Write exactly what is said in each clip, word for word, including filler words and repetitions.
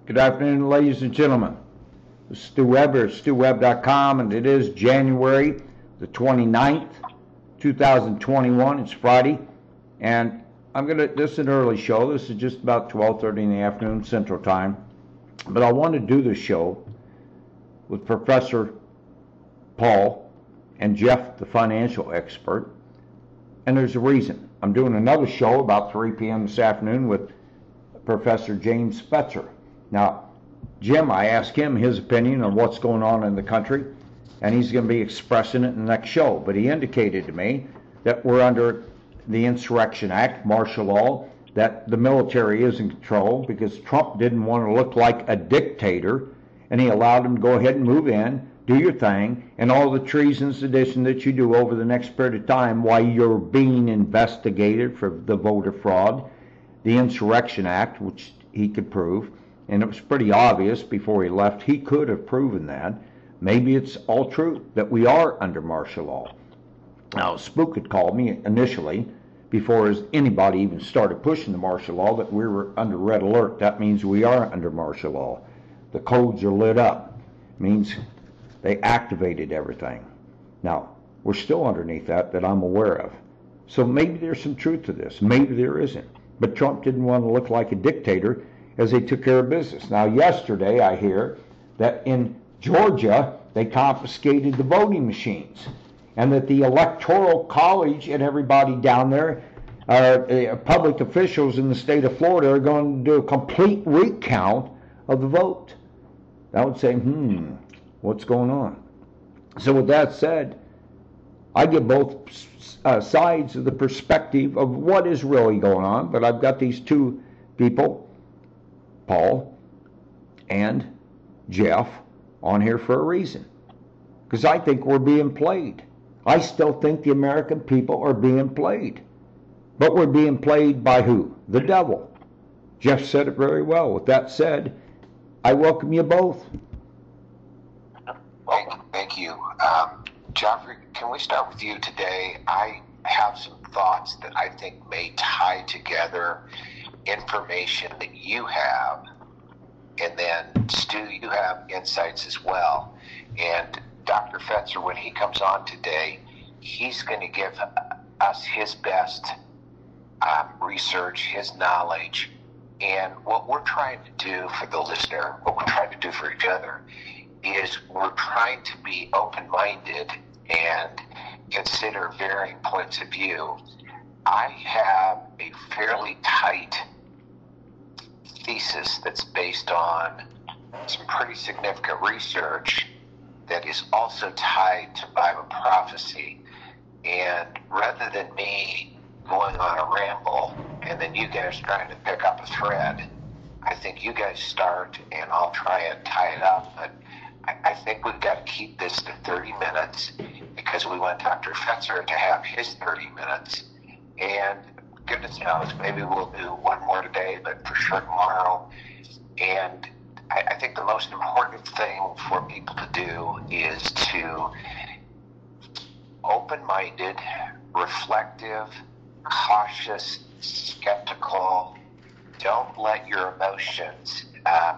Good afternoon, ladies and gentlemen. This is Stu Webber at stu webb dot com, and it is January the twenty-ninth, two thousand twenty-one. It's Friday, and I'm gonna. This is an early show. This is just about twelve thirty in the afternoon Central Time, but I want to do this show with Professor Paul and Jeff, the financial expert, and there's a reason. I'm doing another show about three p m this afternoon with Professor James Fetzer. Now, Jim, I asked him his opinion on what's going on in the country, and he's going to be expressing it in the next show. But he indicated to me that we're under the Insurrection Act, martial law, that the military is in control because Trump didn't want to look like a dictator, and he allowed him to go ahead and move in, do your thing, and all the treason and sedition that you do over the next period of time while you're being investigated for the voter fraud, the Insurrection Act, which he could prove. And it was pretty obvious before he left he could have proven that. Maybe it's all true that we are under martial law. Now, Spook had called me initially, before anybody even started pushing the martial law, that we were under red alert. That means we are under martial law. The codes are lit up. It means they activated everything. Now, we're still underneath that, that I'm aware of. So maybe there's some truth to this. Maybe there isn't. But Trump didn't want to look like a dictator as they took care of business. Now, yesterday I hear that in Georgia they confiscated the voting machines, and that the Electoral College and everybody down there, uh, uh, public officials in the state of Florida, are going to do a complete recount of the vote. I would say, hmm, what's going on? So with that said, I get both uh, sides of the perspective of what is really going on, but I've got these two people, Paul and Jeff, on here for a reason. Because I think we're being played. I still think the American people are being played. But we're being played by who? The devil. Jeff said it very well. With that said, I welcome you both. Thank, thank you. Um, Joffrey, can we start with you today? I have some thoughts that I think may tie together information that you have, and then Stu, you have insights as well. And Doctor Fetzer, when he comes on today, he's going to give us his best um, research, his knowledge, and what we're trying to do for the listener, what we're trying to do for each other, is we're trying to be open-minded and consider varying points of view. I have a fairly tight thesis that's based on some pretty significant research that is also tied to Bible prophecy. And rather than me going on a ramble and then you guys trying to pick up a thread, I think you guys start and I'll try and tie it up. But I, I think we've got to keep this to thirty minutes because we want Doctor Fetzer to have his thirty minutes. And goodness knows, maybe we'll do one more today, but for sure tomorrow. And I, I think the most important thing for people to do is to open-minded, reflective, cautious, skeptical. Don't let your emotions uh,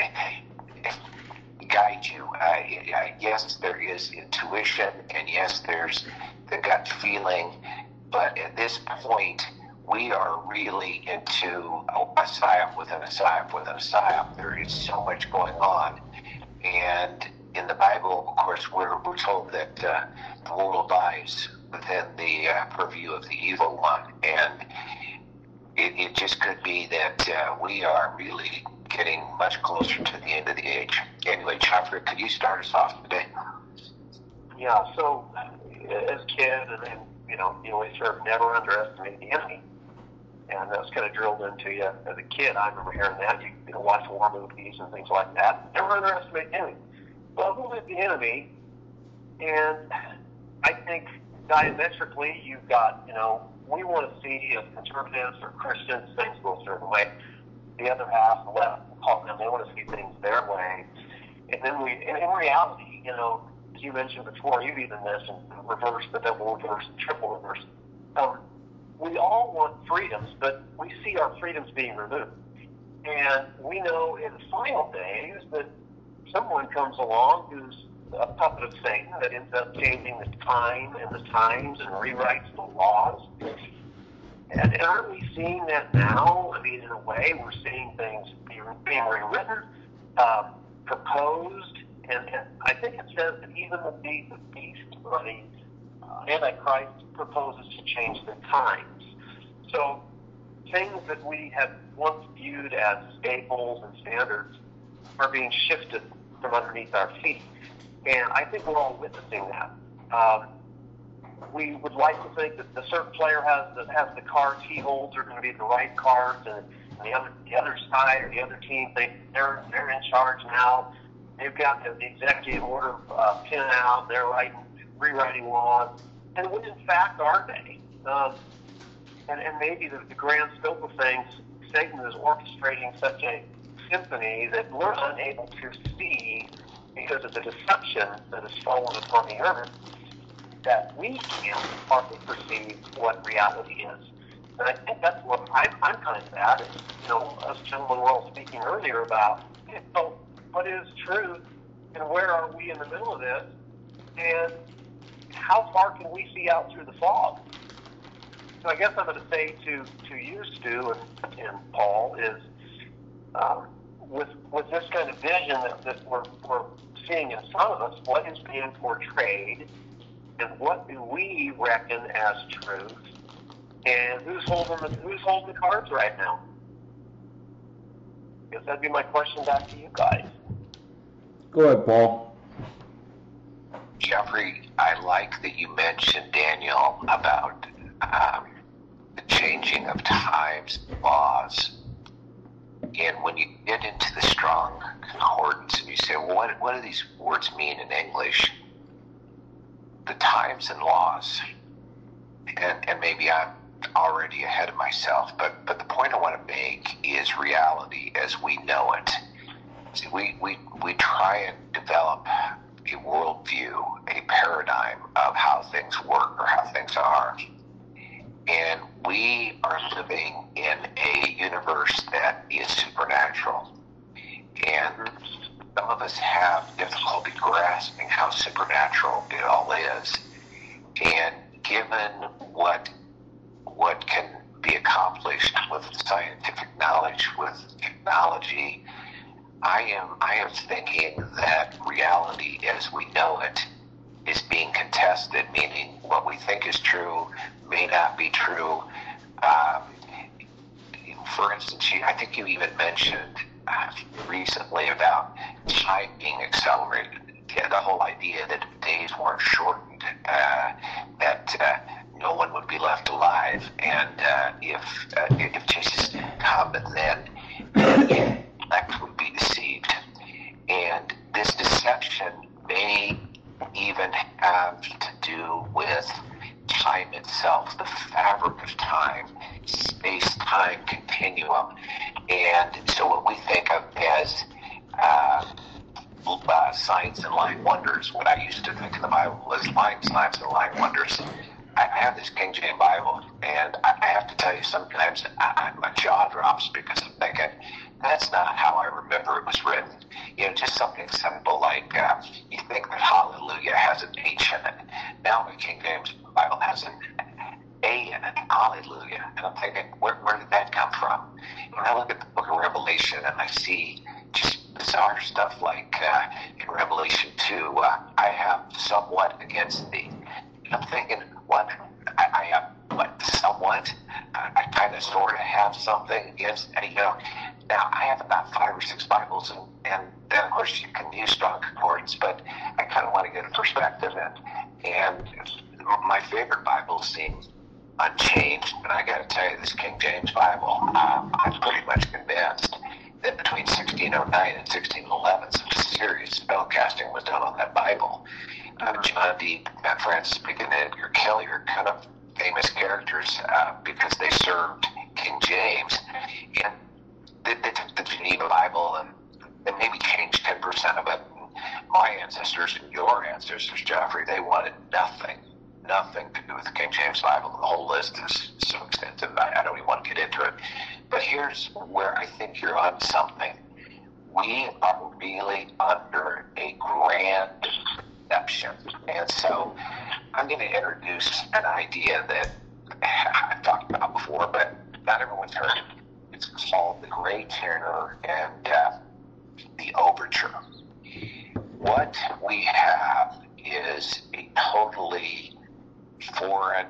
guide you. Uh, yes, there is intuition, and yes, there's the gut feeling, but at this point, we are really into a psyop within a psyop within a psyop. There is so much going on. And in the Bible, of course, we're, we're told that uh, the world lies within the uh, purview of the evil one. And it, it just could be that uh, we are really getting much closer to the end of the age. Anyway, Chopper, could you start us off today? Yeah, so as a kid, and then, you know, you always heard never underestimate the enemy. And that was kind of drilled into you as a kid. I remember hearing that. You, you know, watch war movies and things like that. Never underestimate the enemy. Well, who is the enemy? And I think diametrically, you've got, you know, we want to see as conservatives or Christians things go a certain way. The other half, the left, call them, they want to see things their way. And then we, and in reality, you know, as you mentioned before, you've even mentioned reverse, the double reverse, the triple reverse. Um, we all want freedoms, but we see our freedoms being removed. And we know in the final days that someone comes along who's a puppet of Satan that ends up changing the time and the times and rewrites the laws. And, and aren't we seeing that now? I mean, in a way, we're seeing things being, being rewritten, um, proposed, and, and I think it says that even the beast, the beast or the uh, Antichrist proposes to change the times. So things that we had once viewed as staples and standards are being shifted from underneath our feet. And I think we're all witnessing that. Um, we would like to think that the certain player has the, has the cards he holds are going to be the right cards, and the other the other side or the other team think they're they're in charge now. They've got the, the executive order uh, pinned out. They're writing, rewriting laws, and when in fact are they? Um, and, and maybe the, the grand scope of things, Satan is orchestrating such a symphony that we're unable to see because of the deception that has fallen upon the earth, that we can't hardly perceive what reality is. And I think that's what I'm, I'm kind of at. Is, you know, us gentlemen were all speaking earlier about, you know, what is truth and where are we in the middle of this, and how far can we see out through the fog? So I guess I'm going to say to, to you, Stu, and, and Paul, is um, with with this kind of vision that, that we're, we're seeing in front of us, what is being portrayed, and what do we reckon as truth, and who's holding the, who's holding the cards right now? I guess that'd be my question back to you guys. Go ahead, Paul. Jeffrey, I like that you mentioned, Daniel, about um, the changing of times, laws. And when you get into the strong concordance and you say, well, what, what do these words mean in English? The times and laws, and, and maybe I'm already ahead of myself, but, but the point I want to make is reality as we know it. See, we, we, we try and develop a worldview, a paradigm of how things work or how things are. And we are living in a universe that is supernatural. And some of us have difficulty grasping how supernatural it all is. And given what what can be accomplished with scientific knowledge, with technology, I am I am thinking that reality as we know it is being contested, meaning what we think is true may not be true. Um, for instance, I think you even mentioned uh, recently about time being accelerated. Yeah, the whole idea that days weren't shortened, uh, that uh, no one would be left alive, and uh, if uh, if Jesus come, then the elect would be deceived. And this deception may even have to do with time itself, the fabric of time, space-time continuum. And so what we think of as uh, uh, signs and line wonders, what I used to think of the Bible was line signs and line wonders. I, I have this King James Bible, and I, I have to tell you, sometimes I, I, my jaw drops because I'm thinking, that's not how I remember it was written. You know, just something simple like uh, you think that hallelujah has an H in it. Now the King James Bible has an A in it, hallelujah. And I'm thinking, where, where did that come from? When I look at the book of Revelation and I see just bizarre stuff like uh, in Revelation two, uh, I have somewhat against thee. And I'm thinking, what? I, I have, what, somewhat? I, I kind of sort of have something against, you know. Now, I have about five or six Bibles, and, and then, of course, you can use strong concordance, but I kind of want to get a perspective in. And my favorite Bible seems unchanged, but I got to tell you, this King James Bible, um, I'm pretty much convinced that between sixteen oh nine and sixteen eleven, some serious spellcasting was done on that Bible. Uh, John Dee, Matt Francis Bacon, and Edgar Kelly are kind of famous characters uh, because they served King James. And they, they took the Geneva Bible and they maybe changed ten percent of it. My ancestors and your ancestors, Geoffrey, they wanted nothing, nothing to do with the King James Bible. The whole list is so extensive, I, I don't even want to get into it. But here's where I think you're on something. We are really under a grand deception. And so I'm going to introduce an idea that I've talked about before, but not everyone's heard it. It's called the Great Terror and uh, the Overture. What we have is a totally foreign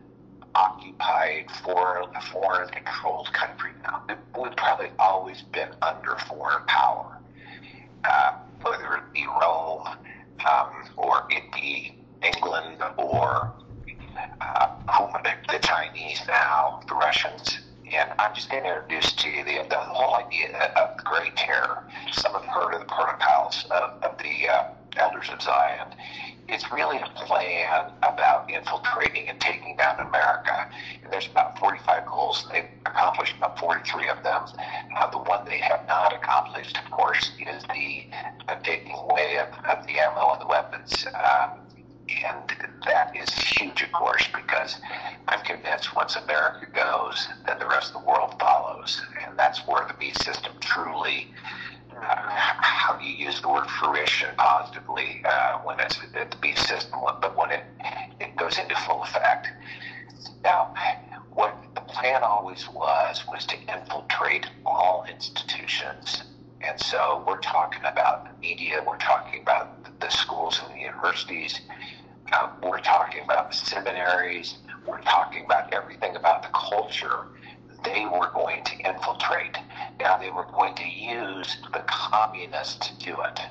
occupied, foreign, foreign controlled country now. We've probably always been under foreign power, uh, whether it be Rome, um, or it be England, or uh, the Chinese now, the Russians. And I'm just going to introduce to you the, the whole idea of the Great Terror. Some have heard of the protocols of, of the uh, Elders of Zion. It's really a plan about infiltrating and taking down America. And there's about forty-five goals. They've accomplished about forty-three of them. Uh, the one they have not accomplished, of course, is the uh, taking away of, of the ammo and the weapons. Um, and that is huge, of course, because I'm convinced once America goes, then the rest of the world follows. And that's where the beast system truly, uh, how do you use the word fruition positively uh, when it's the beast system, but when it, it goes into full effect. Now, what the plan always was, was to infiltrate all institutions. And so we're talking about the media, we're talking about the schools and the universities, uh, we're talking about the seminaries, we're talking about everything about the culture. They were going to infiltrate. Now they were going to use the communists to do it.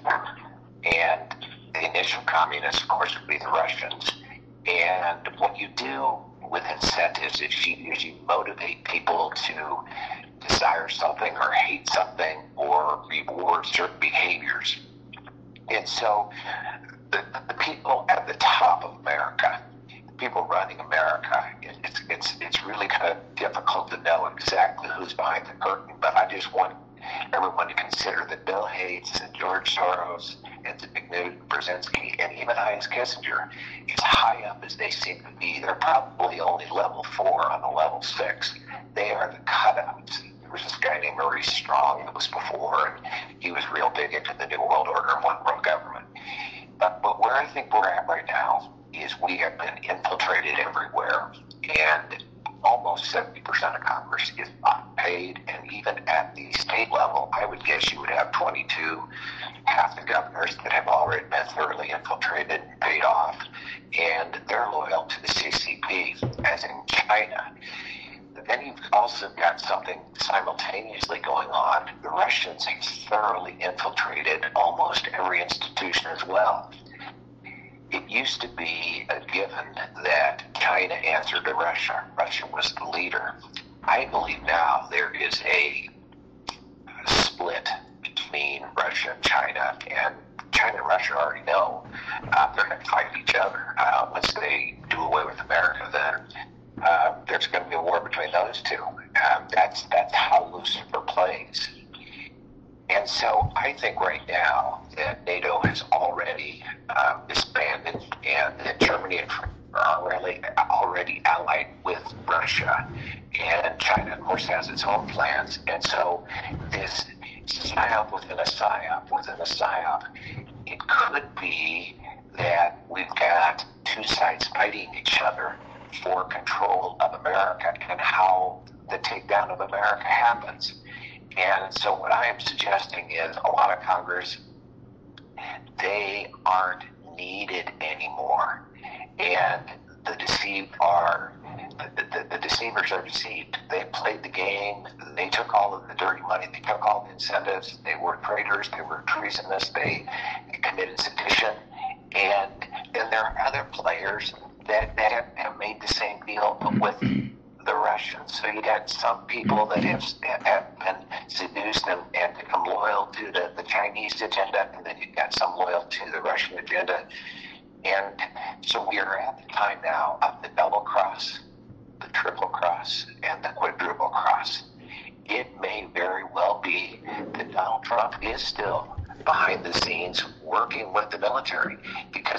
And the initial communists, of course, would be the Russians. And what you do with incentives is you, is you motivate people to desire something or hate something or reward certain behaviors. And so the, the people at the top of America, the people running America, it, it's, it's, it's really kind of difficult to know exactly who's behind the curtain, but I just want everyone to consider that Bill Gates and George Soros and Zbigniew Brzezinski and even Heinz Kissinger, as high up as they seem to be, they're probably only level four on the level six. They are the cutouts. There was this guy named Maurice Strong that was before, and he was real big into the New World Order and one world government. But, but where I think we're at right now is we have been infiltrated everywhere, and almost seventy percent of Congress is not paid, and even at the state level, I would guess you would have twenty-two, half the governors that have already been thoroughly infiltrated and paid off, and they're loyal to the C C P, as in China. But then you've also got something simultaneously going on. The Russians have thoroughly infiltrated almost every institution as well. It used to be a given that China answered to Russia. Russia was the leader. I believe now there is a split between Russia and China, and China and Russia already know uh, they're going to fight each other. Uh, once they do away with America, then uh, there's going to be a war between those two. Um, that's that's how Lucifer plays. And so I think right now that NATO has already um, disbanded, and that Germany and France are already, already allied with Russia. And China, of course, has its own plans. And so this psyop within a psyop within a psyop, it could be that we've got two sides fighting each other for control of America and how the takedown of America happens. And so what I am suggesting is a lot of Congress, they aren't needed anymore. And the deceived are, the, the, the deceivers are deceived. They played the game. They took all of the dirty money. They took all the incentives. They were traitors. They were treasonous. They committed sedition. And then there are other players that, that have, have made the same deal, but with the Russians. So you got some people that have, have been seduced and, and become loyal to the, the Chinese agenda, and then you've got some loyal to the Russian agenda. And so we are at the time now of the double cross, the triple cross, and the quadruple cross. It may very well be that Donald Trump is still behind the scenes working with the military, because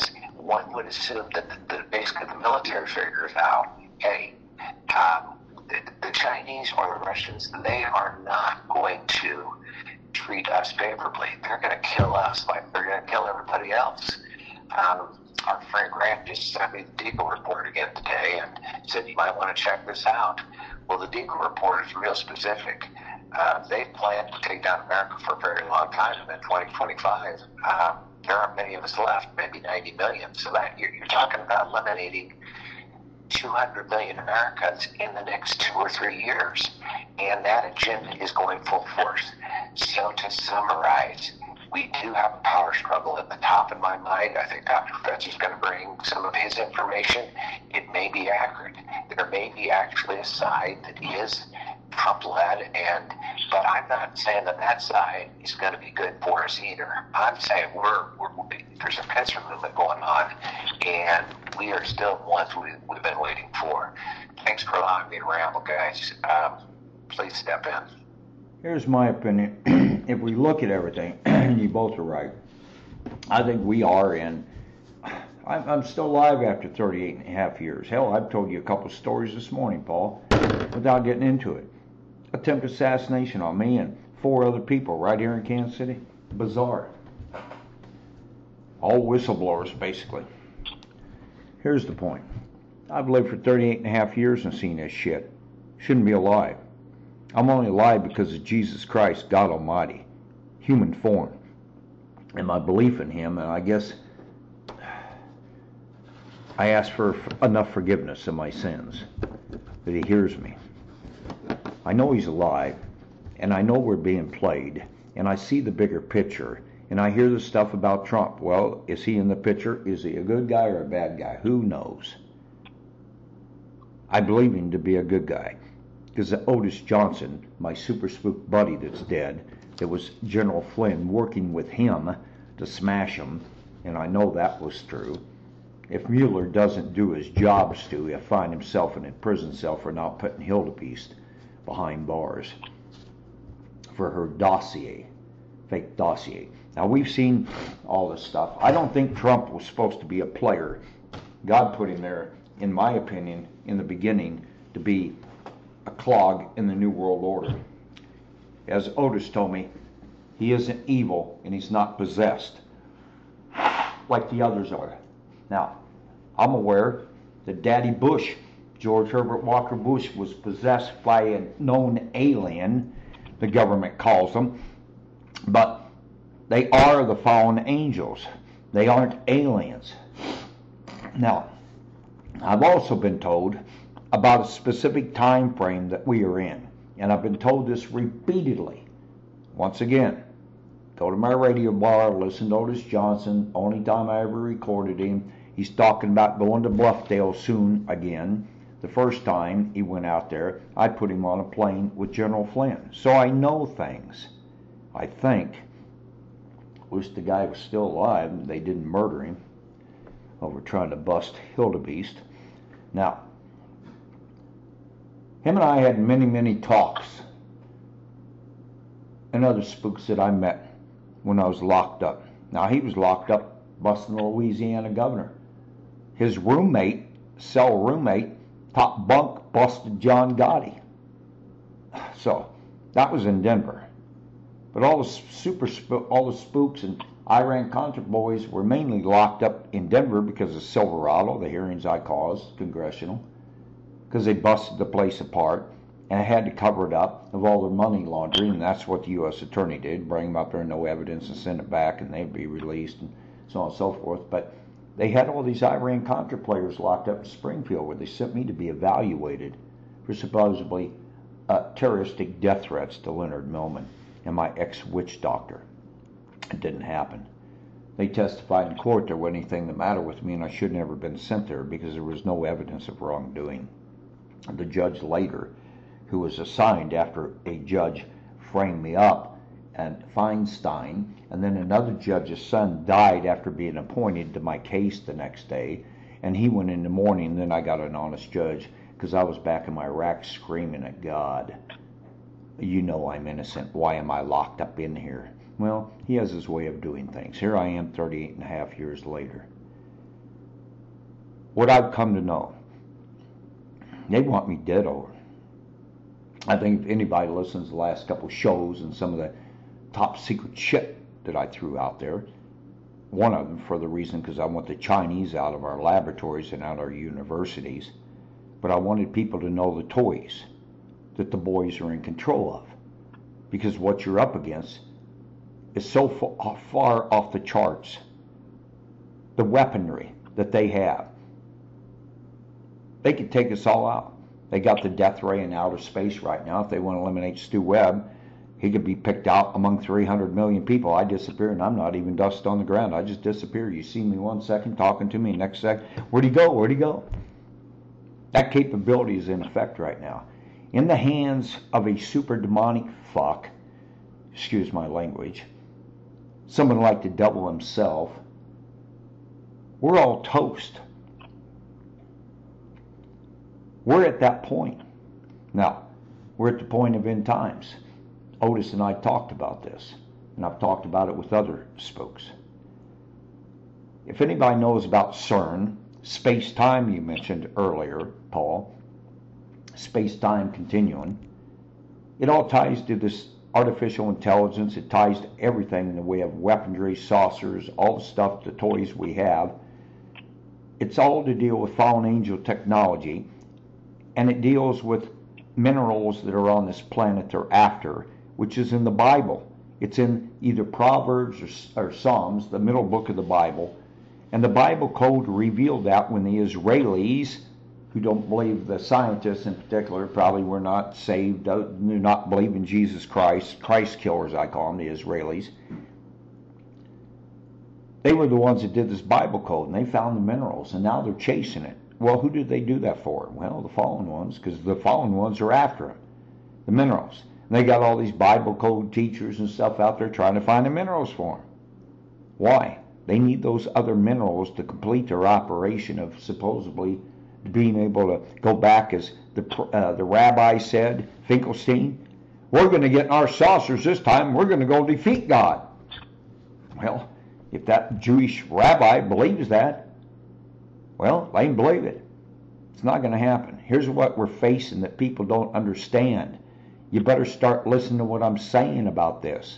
one would assume that, the, the, basically the military figures out, hey, um, the, the Chinese or the Russians, they are not going to treat us favorably. They're going to kill us like they're going to kill everybody else. Um, our friend Grant just sent me the Deagle report again today and said you might want to check this out. Well, the Deagle report is real specific. Uh, they plan to take down America for a very long time, and in twenty twenty-five, uh, there aren't many of us left, maybe ninety million. So that you're, you're talking about eliminating two hundred million Americans in the next two or three years, and that agenda is going full force. So to summarize, we do have a power struggle at the top in my mind. I think Doctor Fetch is going to bring some of his information. It may be accurate. There may be actually a side that is Trump-led, and but I'm not saying that that side is going to be good for us either. I'm saying we're, we're there's a pincer movement going on, and we are still the ones we, we've been waiting for. Thanks for allowing me to ramble, guys. Um, please step in. Here's my opinion. If we look at everything, you both are right. I think we are in. I'm, I'm still alive after thirty-eight and a half years. Hell, I've told you a couple stories this morning, Paul, without getting into it. Attempted assassination on me and four other people right here in Kansas City. Bizarre. All whistleblowers, basically. Here's the point. I've lived for thirty-eight and a half years and seen this shit. Shouldn't be alive. I'm only alive because of Jesus Christ, God Almighty, human form, and my belief in Him, and I guess I ask for enough forgiveness of my sins that He hears me. I know He's alive, and I know we're being played, and I see the bigger picture, and I hear the stuff about Trump. Well, is he in the picture? Is he a good guy or a bad guy? Who knows? I believe him to be a good guy, because Otis Johnson, my super spook buddy that's dead, it was General Flynn working with him to smash him, and I know that was true. If Mueller doesn't do his job, Stu, he'll find himself in a prison cell for not putting Hildebeest behind bars for her dossier, fake dossier. Now, we've seen all this stuff. I don't think Trump was supposed to be a player. God put him there, in my opinion, in the beginning, to be a clog in the New World Order. As Otis told me, he isn't evil and he's not possessed like the others are. Now, I'm aware that Daddy Bush, George Herbert Walker Bush, was possessed by a known alien, the government calls them, but they are the fallen angels. They aren't aliens. Now, I've also been told about a specific time frame that we are in, and I've been told this repeatedly. Once again, go to my radio bar, listen to Otis Johnson. Only time I ever recorded him, he's talking about going to Bluffdale soon again. The first time he went out there, I put him on a plane with General Flynn. So I know things. I think. Wish the guy was still alive and they didn't murder him over trying to bust Hildebeest. Now, him and I had many, many talks, and other spooks that I met when I was locked up. Now, he was locked up busting the Louisiana governor. His roommate, cell roommate, top bunk, busted John Gotti. So, that was in Denver. But all the super, all the spooks and Iran-Contra boys were mainly locked up in Denver because of Silverado, the hearings I caused, congressional, because they busted the place apart, and I had to cover it up of all their money laundering, and that's what the U S attorney did, bring them up there, no evidence, and send it back, and they'd be released, and so on and so forth. But they had all these Iran-Contra players locked up in Springfield, where they sent me to be evaluated for supposedly uh, terroristic death threats to Leonard Millman and my ex-witch doctor. It didn't happen. They testified in court there wasn't anything the matter with me, and I should never have been sent there because there was no evidence of wrongdoing. The judge later, who was assigned after a judge framed me up, and Feinstein, and then another judge's son died after being appointed to my case the next day, and he went in the morning, and then I got an honest judge because I was back in my rack screaming at God. You know I'm innocent. Why am I locked up in here? Well, he has his way of doing things. Here I am thirty-eight and a half years later. what I've come to know, they want me dead over. I think if anybody listens to the last couple shows and some of the top secret shit that I threw out there, one of them for the reason because I want the Chinese out of our laboratories and out of our universities, but I wanted people to know the toys that the boys are in control of, because what you're up against is so far, far off the charts. The weaponry that they have, they could take us all out. They got the death ray in outer space right now. If they want to eliminate Stu Webb, he could be picked out among three hundred million people. I disappear, and I'm not even dust on the ground. I just disappear. You see me one second talking to me, next second, where'd he go? Where'd he go? That capability is in effect right now. In the hands of a super demonic fuck, excuse my language, someone like the devil himself, we're all toast. We're at that point. Now, we're at the point of end times. Otis and I talked about this, and I've talked about it with other spokes. If anybody knows about CERN, space-time you mentioned earlier, Paul, space-time continuum, it all ties to this artificial intelligence. It ties to everything in the way of weaponry, saucers, all the stuff, the toys we have. It's all to deal with fallen angel technology, and it deals with minerals that are on this planet they're after, which is in the Bible. It's in either Proverbs or, or Psalms, the middle book of the Bible. And the Bible code revealed that when the Israelis, who don't believe, the scientists in particular, probably were not saved, do not believe in Jesus Christ, Christ killers I call them, the Israelis. They were the ones that did this Bible code, and they found the minerals, and now they're chasing it. Well, who did they do that for? Well, the fallen ones, because the fallen ones are after them, the minerals. And they got all these Bible code teachers and stuff out there trying to find the minerals for them. Why? They need those other minerals to complete their operation of supposedly being able to go back, as the uh, the rabbi said, Finkelstein, we're going to get in our saucers this time, we're going to go defeat God. Well, if that Jewish rabbi believes that, well, let him believe it. It's not going to happen. Here's what we're facing that people don't understand. You better start listening to what I'm saying about this.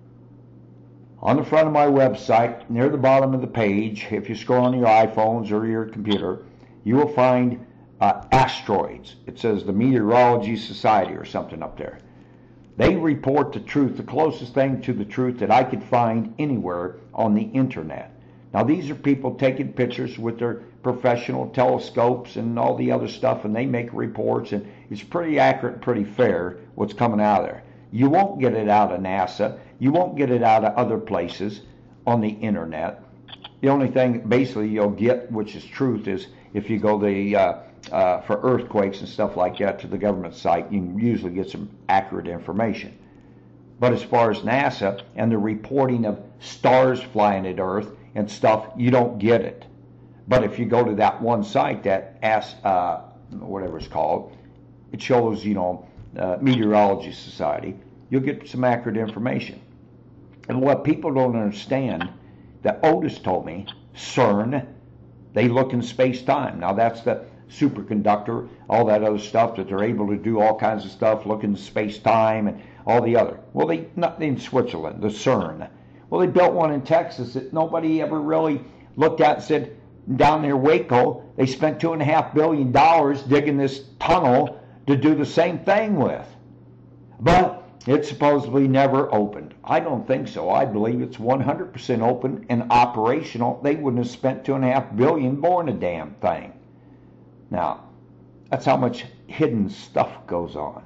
On the front of my website, near the bottom of the page, if you scroll on your iPhones or your computer, you will find uh, asteroids. It says the Meteorology Society or something up there. They report the truth, the closest thing to the truth that I could find anywhere on the internet. Now, these are people taking pictures with their professional telescopes and all the other stuff, and they make reports, and it's pretty accurate, pretty fair what's coming out of there. You won't get it out of NASA. You won't get it out of other places on the internet. The only thing basically you'll get, which is truth, is if you go the uh, uh, for earthquakes and stuff like that to the government site, you can usually get some accurate information. But as far as NASA and the reporting of stars flying at Earth and stuff, you don't get it. But if you go to that one site, that as uh, whatever it's called, it shows, you know, uh, Meteorology Society, you'll get some accurate information. And what people don't understand, that Otis told me, CERN, they look in space-time. Now that's the superconductor, all that other stuff that they're able to do all kinds of stuff, look in space-time and all the other. Well, they not in Switzerland, the CERN. Well, they built one in Texas that nobody ever really looked at and said, down near Waco, they spent two and a half billion dollars digging this tunnel to do the same thing with. But it's supposedly never opened. I don't think so. I believe it's one hundred percent open and operational. They wouldn't have spent two and a half billion boring a damn thing. Now, that's how much hidden stuff goes on.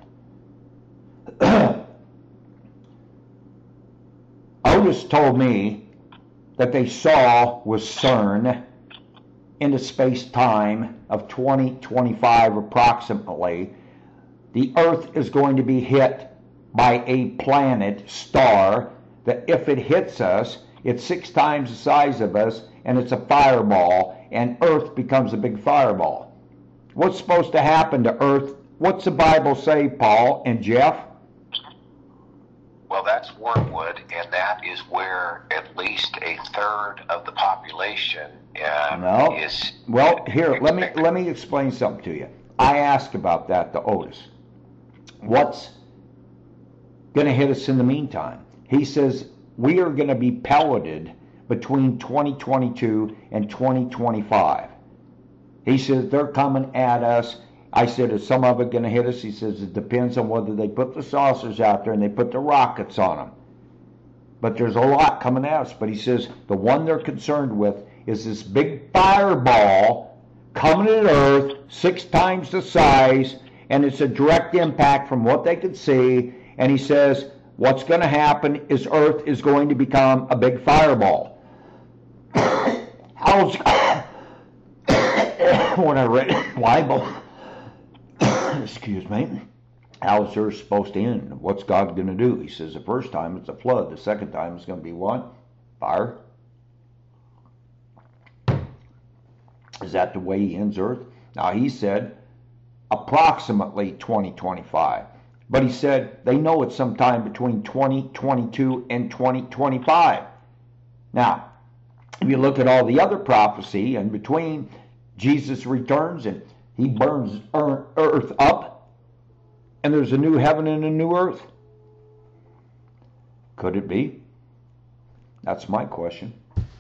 Otis told me that they saw with CERN into space-time of twenty twenty-five approximately, the Earth is going to be hit by a planet, star, that if it hits us, it's six times the size of us, and it's a fireball, and Earth becomes a big fireball. What's supposed to happen to Earth? What's the Bible say, Paul and Jeff? Well, that's Wormwood, and that is where at least a third of the population um, No. is. Well, here, let me let me explain something to you. I asked about that to Otis. What's going to hit us in the meantime? He says we are going to be pelleted between twenty twenty-two and twenty twenty-five. He says they're coming at us. I said, is some of it going to hit us? He says it depends on whether they put the saucers out there and they put the rockets on them. But there's a lot coming at us. But he says the one they're concerned with is this big fireball coming at Earth, six times the size, and it's a direct impact from what they could see. And he says what's going to happen is Earth is going to become a big fireball. How's when I read the Bible, excuse me, how's Earth supposed to end? What's God going to do? He says the first time it's a flood. The second time it's going to be what? Fire. Is that the way he ends Earth? Now he said approximately twenty twenty-five. But he said they know it's sometime between twenty twenty-two and twenty twenty-five. Now, if you look at all the other prophecy in between, Jesus returns and he burns earth up and there's a new heaven and a new earth. Could it be? That's my question.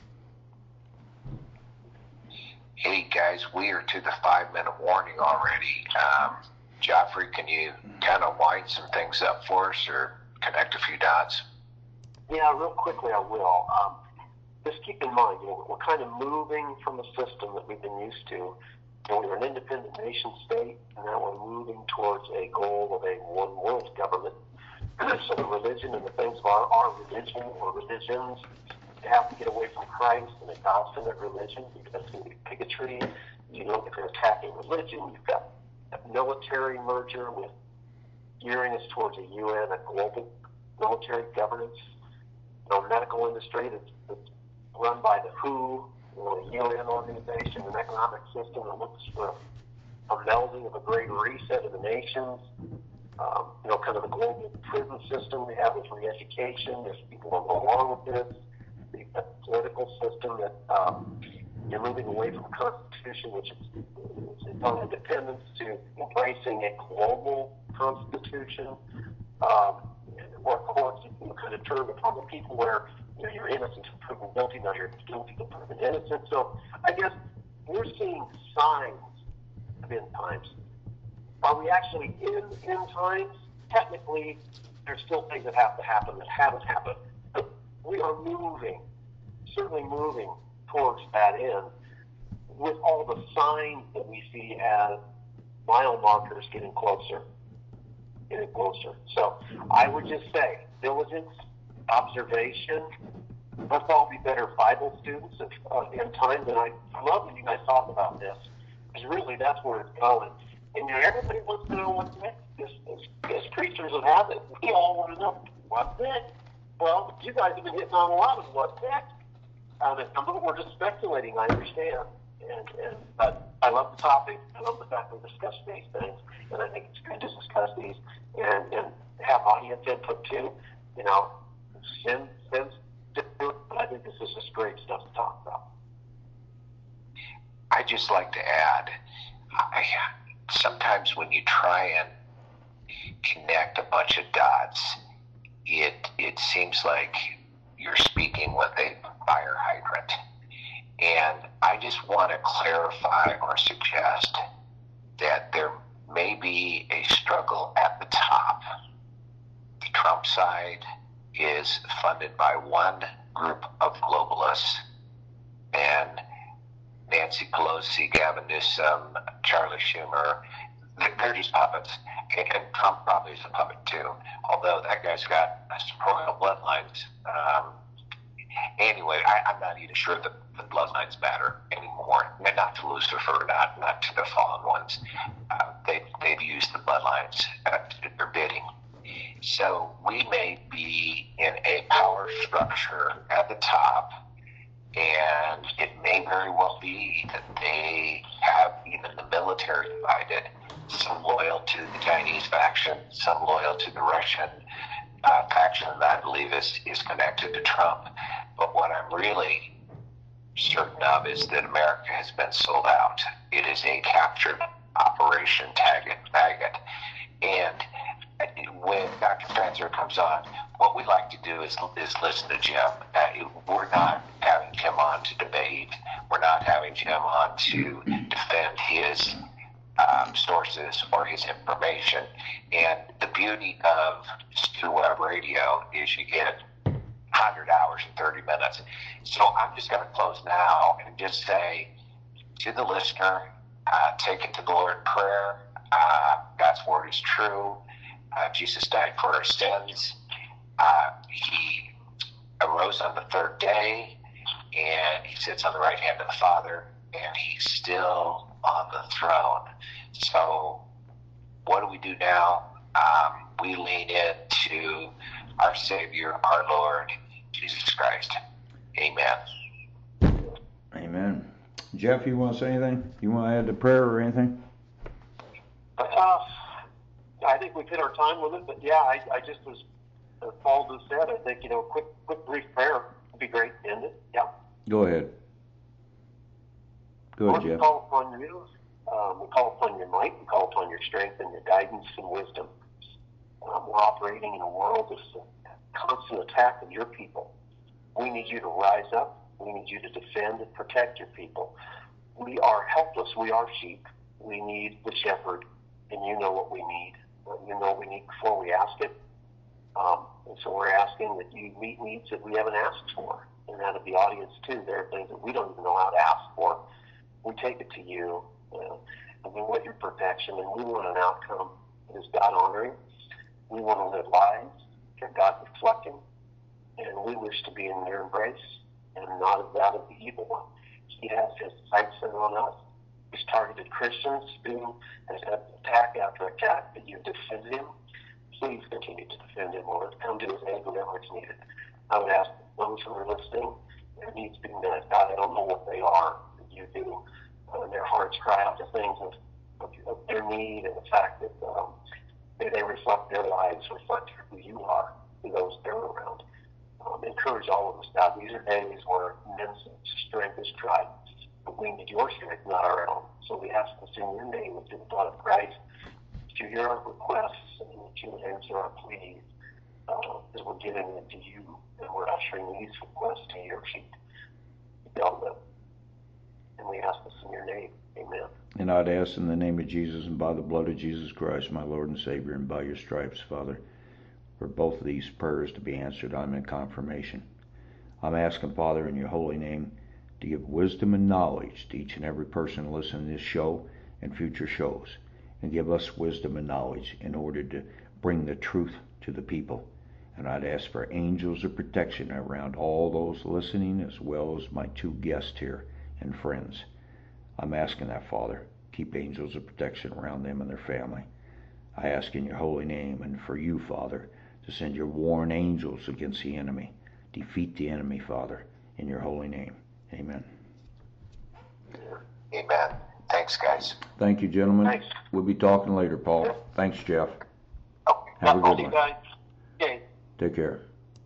Hey guys, we are to the five minute warning already. Um, Joffrey, can you kind of wind some things up for us or connect a few dots? Yeah, real quickly I will. Um, just keep in mind, you know, we're kind of moving from a system that we've been used to. You know, we were an independent nation state, and now we're moving towards a goal of a one world government. So the religion and the things of our, our religion or religions have to get away from Christ and a God-centered religion because it's going to be bigotry. You look at their attacking religion, you've got a military merger with gearing us towards a U N, a global military governance, you know, medical industry that's, that's run by the W H O, you know, a U N organization, an economic system that looks for a melding of a great reset of the nations. Um, you know, kind of the global prison system we have with free education. There's people who go along with this. The political system that um, you're moving away from a constitution, which is its own independence, to embracing a global constitution, um, where courts you know, kind of turn upon the people where you know, you're innocent until proven guilty, now you're guilty until proven innocent. So I guess we're seeing signs of end times. Are we actually in end times? Technically, there's still things that have to happen that haven't happened. But we are moving, certainly moving towards that end with all the signs that we see as mile markers getting closer, getting closer. So I would just say diligence, observation. Let's all be better Bible students of uh, end times. And I love when you guys talk about this, because really that's where it's going. And you know, everybody wants to know what's next. As, as, as preachers of habit, we all want to know what's next. Well, you guys have been hitting on a lot of what's next. Um, and some of it we're just speculating, I understand. And, and but I love the topic. I love the fact we discuss these things. And I think it's good to discuss these and, and have audience input too. You know, send, send, but I think this is just great stuff to talk about. I'd just like to add, I, sometimes when you try and connect a bunch of dots, it it seems like you're speaking with a fire hydrant. And I just want to clarify or suggest that there may be a struggle at the top. The Trump side is funded by one group of globalists, and Nancy Pelosi, Gavin Newsom, Charlie Schumer, they're just puppets. And Trump probably is a puppet too, although that guy's got some royal bloodlines. Um, anyway, I, I'm not even sure that the bloodlines matter anymore. Not to Lucifer, not not to the fallen ones. Uh, they, they've used the bloodlines at their bidding. So we may be in a power structure at the top, and it may very well be that they have even the military divided, some loyal to the Chinese faction, some loyal to the Russian uh, faction that I believe is, is connected to Trump. But what I'm really certain of is that America has been sold out. It is a captured operation, tag it, bag it. And when Doctor Spencer comes on, what we like to do is, is listen to Jim. Uh, we're not having Jim on to debate. We're not having Jim on to defend his um, sources or his information. And the beauty of Stu Webb Radio is you get one hundred hours and thirty minutes. So I'm just going to close now and just say to the listener, uh, take it to the Lord in prayer. Uh, God's word is true. Uh, Jesus died for our sins. Uh, he arose on the third day, and he sits on the right hand of the Father, and he's still on the throne. So what do we do now? Um, we lean into our Savior, our Lord, Jesus Christ. Amen. Amen. Jeff, you want to say anything? You want to add to prayer or anything? Uh, I think we've hit our time with it, but yeah, I, I just was, as Paul just said, I think, you know, quick, quick, brief prayer would be great to end it. Yeah. Go ahead. Go ahead, Lord, we Jeff. call upon you. Um, we call upon your might. We call upon your strength and your guidance and wisdom. Um, we're operating in a world that's a constant attack of your people. We need you to rise up. We need you to defend and protect your people. We are helpless. We are sheep. We need the shepherd, and you know what we need. You know what we need before we ask it. Um, and so we're asking that you meet needs that we haven't asked for, and out of the audience too. There are things that we don't even know how to ask for. We take it to you, uh, and we want your protection, and we want an outcome that is God-honoring. We want to live lives that are God-reflecting, and we wish to be in your embrace and not of that of the evil one. He has his sights set on us. He's targeted Christians who has had attack after attack, but you defended him. Please continue to defend him, Lord. Come to his aid whenever it's needed. I would ask those who are listening, their needs being met. God, I don't know what they are, but you do. Uh, their hearts cry out to things of, of, of their need and the fact that um, they, they reflect their lives, reflect who you are to those they're around. Um, encourage all of us, God. These are days where men's strength is tried. But we need your strength, not our own. So we ask this in your name, with the blood of Christ, that you hear our requests and that you answer our pleas, uh, as we're giving it to you, and we're ushering these requests to your feet. Dealt with. And we ask this in your name. Amen. And I'd ask in the name of Jesus and by the blood of Jesus Christ, my Lord and Savior, and by your stripes, Father, for both of these prayers to be answered. I'm in confirmation. I'm asking, Father, in your holy name, to give wisdom and knowledge to each and every person listening to this show and future shows, and give us wisdom and knowledge in order to bring the truth to the people. And I'd ask for angels of protection around all those listening, as well as my two guests here and friends. I'm asking that, Father. Keep angels of protection around them and their family. I ask in your holy name, and for you, Father, to send your warring angels against the enemy. Defeat the enemy, Father, in your holy name. Amen. Amen. Thanks, guys. Thank you, gentlemen. Thanks. We'll be talking later, Paul. Thanks, Jeff. Okay. Have a I'll good see you one. guys. Okay. Take care.